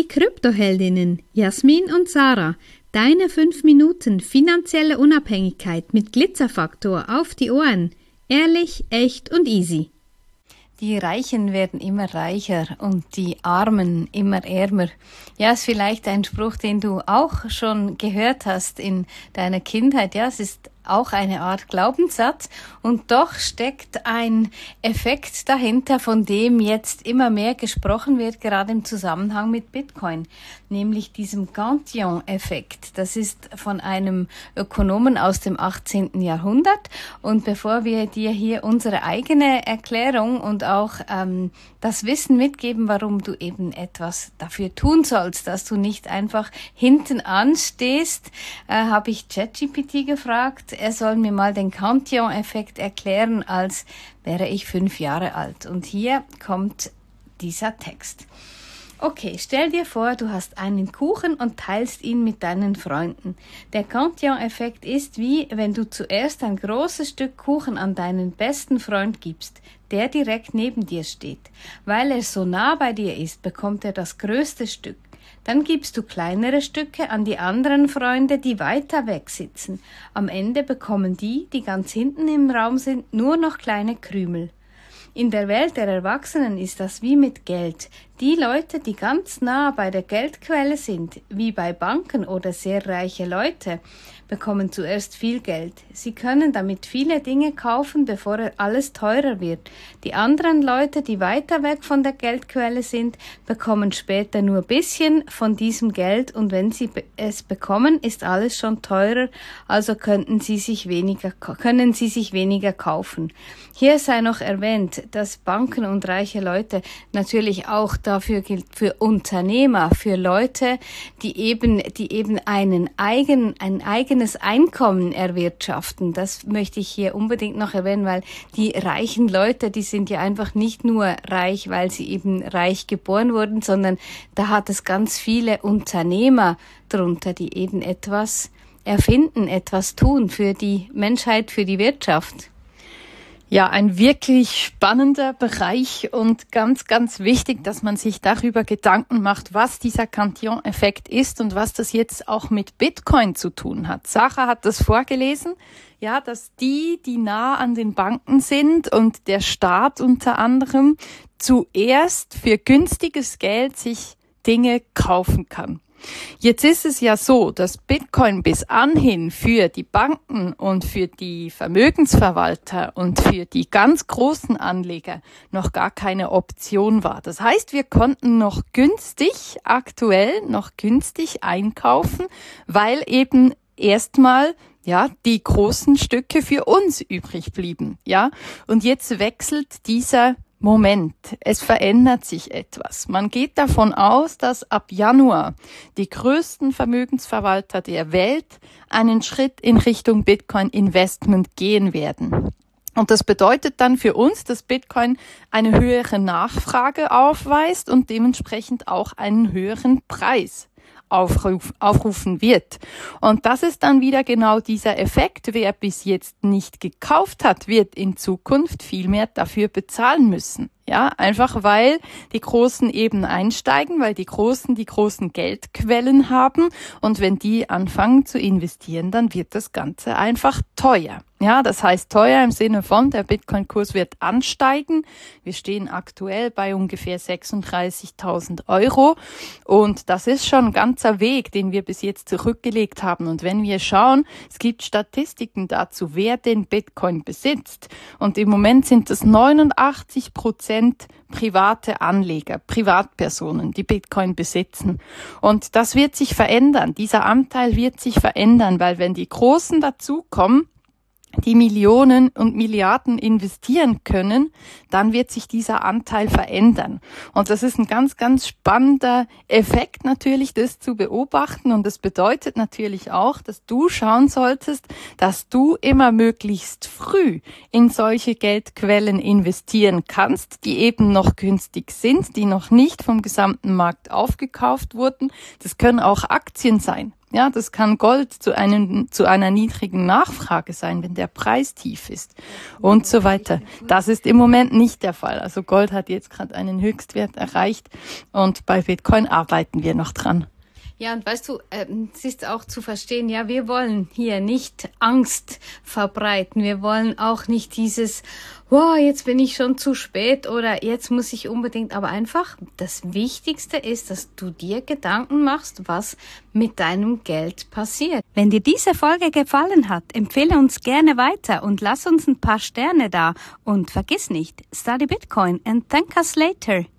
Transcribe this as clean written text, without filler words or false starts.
Kryptoheldinnen Jasmin und Sarah. Deine 5 Minuten finanzielle Unabhängigkeit mit Glitzerfaktor auf die Ohren. Ehrlich, echt und easy. Die Reichen werden immer reicher und die Armen immer ärmer. Ja, ist vielleicht ein Spruch, den du auch schon gehört hast in deiner Kindheit. Ja, es ist auch eine Art Glaubenssatz und doch steckt ein Effekt dahinter, von dem jetzt immer mehr gesprochen wird, gerade im Zusammenhang mit Bitcoin, nämlich diesem Cantillon-Effekt. Das ist von einem Ökonomen aus dem 18. Jahrhundert und bevor wir dir hier unsere eigene Erklärung und auch das Wissen mitgeben, warum du eben etwas dafür tun sollst, dass du nicht einfach hinten anstehst, habe ich ChatGPT gefragt. Er soll mir mal den Cantillon-Effekt erklären, als wäre ich 5 Jahre alt. Und hier kommt dieser Text. Okay, stell dir vor, du hast einen Kuchen und teilst ihn mit deinen Freunden. Der Cantillon-Effekt ist wie, wenn du zuerst ein großes Stück Kuchen an deinen besten Freund gibst, der direkt neben dir steht. Weil er so nah bei dir ist, bekommt er das größte Stück. Dann gibst du kleinere Stücke an die anderen Freunde, die weiter weg sitzen. Am Ende bekommen die, die ganz hinten im Raum sind, nur noch kleine Krümel. In der Welt der Erwachsenen ist das wie mit Geld. Die Leute, die ganz nah bei der Geldquelle sind, wie bei Banken oder sehr reiche Leute, bekommen zuerst viel Geld. Sie können damit viele Dinge kaufen, bevor alles teurer wird. Die anderen Leute, die weiter weg von der Geldquelle sind, bekommen später nur ein bisschen von diesem Geld und wenn sie es bekommen, ist alles schon teurer, also können sie sich weniger kaufen. Hier sei noch erwähnt, dass Banken und reiche Leute natürlich auch dafür gilt, für Unternehmer, für Leute, die eben ein eigenes Einkommen erwirtschaften. Das möchte ich hier unbedingt noch erwähnen, weil die reichen Leute, die sind ja einfach nicht nur reich, weil sie eben reich geboren wurden, sondern da hat es ganz viele Unternehmer drunter, die eben etwas erfinden, etwas tun für die Menschheit, für die Wirtschaft. Ja, ein wirklich spannender Bereich und ganz, ganz wichtig, dass man sich darüber Gedanken macht, was dieser Cantillon-Effekt ist und was das jetzt auch mit Bitcoin zu tun hat. Sarah hat das vorgelesen, ja, dass die nah an den Banken sind und der Staat unter anderem zuerst für günstiges Geld sich Dinge kaufen kann. Jetzt ist es ja so, dass Bitcoin bis anhin für die Banken und für die Vermögensverwalter und für die ganz großen Anleger noch gar keine Option war. Das heißt, wir konnten aktuell noch günstig einkaufen, weil eben erstmal die großen Stücke für uns übrig blieben, ja. Und jetzt wechselt dieser Moment, es verändert sich etwas. Man geht davon aus, dass ab Januar die größten Vermögensverwalter der Welt einen Schritt in Richtung Bitcoin-Investment gehen werden. Und das bedeutet dann für uns, dass Bitcoin eine höhere Nachfrage aufweist und dementsprechend auch einen höheren Preis aufrufen wird. Und das ist dann wieder genau dieser Effekt. Wer bis jetzt nicht gekauft hat, wird in Zukunft viel mehr dafür bezahlen müssen. Ja, einfach weil die Großen eben einsteigen, weil die großen Geldquellen haben und wenn die anfangen zu investieren, dann wird das Ganze einfach teuer. Ja, das heißt teuer im Sinne von, der Bitcoin-Kurs wird ansteigen. Wir stehen aktuell bei ungefähr 36.000 Euro und das ist schon ein ganzer Weg, den wir bis jetzt zurückgelegt haben. Und wenn wir schauen, es gibt Statistiken dazu, wer den Bitcoin besitzt und im Moment sind es 89% private Anleger, Privatpersonen, die Bitcoin besitzen. Und das wird sich verändern. Dieser Anteil wird sich verändern, weil wenn die Großen dazukommen, die Millionen und Milliarden investieren können, dann wird sich dieser Anteil verändern. Und das ist ein ganz, ganz spannender Effekt natürlich, das zu beobachten. Und das bedeutet natürlich auch, dass du schauen solltest, dass du immer möglichst früh in solche Geldquellen investieren kannst, die eben noch günstig sind, die noch nicht vom gesamten Markt aufgekauft wurden. Das können auch Aktien sein. Ja, das kann Gold zu einer niedrigen Nachfrage sein, wenn der Preis tief ist und so weiter. Das ist im Moment nicht der Fall. Also Gold hat jetzt gerade einen Höchstwert erreicht und bei Bitcoin arbeiten wir noch dran. Ja, und weißt du, es ist auch zu verstehen, ja, wir wollen hier nicht Angst verbreiten. Wir wollen auch nicht dieses, wow, jetzt bin ich schon zu spät oder jetzt muss ich unbedingt, aber einfach das Wichtigste ist, dass du dir Gedanken machst, was mit deinem Geld passiert. Wenn dir diese Folge gefallen hat, empfehle uns gerne weiter und lass uns ein paar Sterne da. Und vergiss nicht, study Bitcoin and thank us later.